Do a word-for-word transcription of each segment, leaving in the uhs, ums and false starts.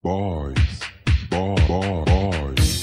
boys, boy, boy, boys.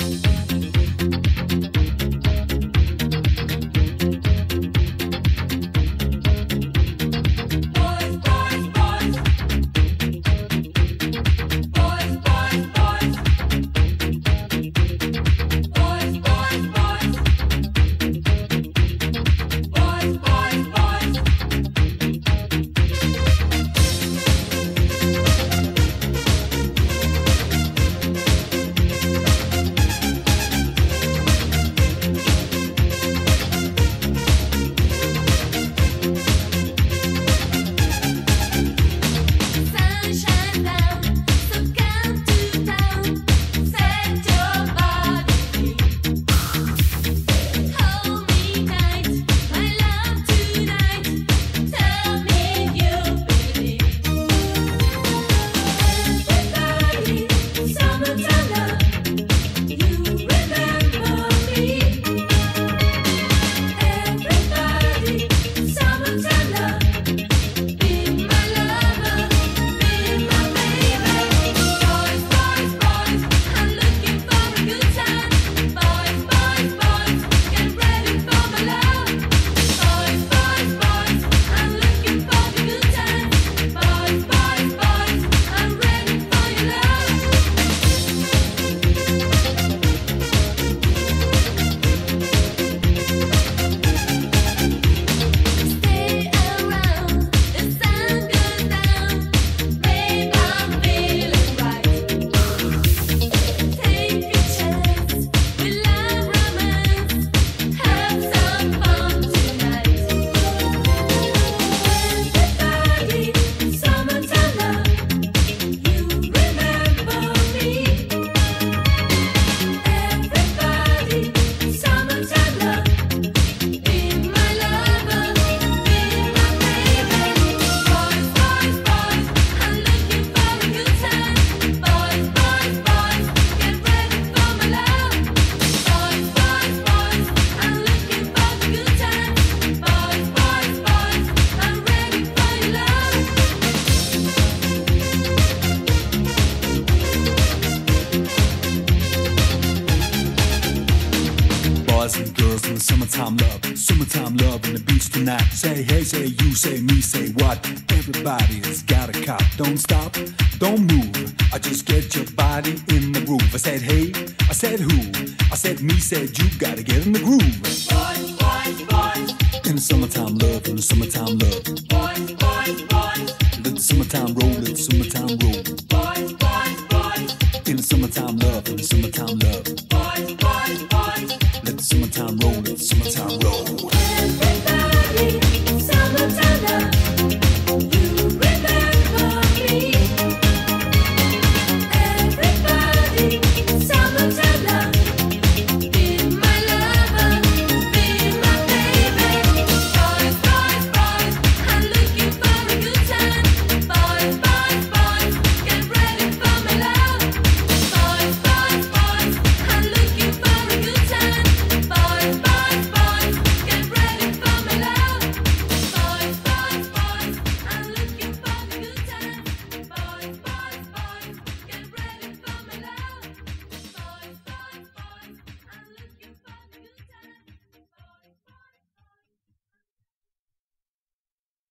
Boys and girls in the summertime love, summertime love on the beach tonight. Say hey, say you, say me, say what? Everybody's got a cop. Don't stop, don't move. I just get your body in the groove. I said hey, I said who? I said me, said you. Gotta get in the groove.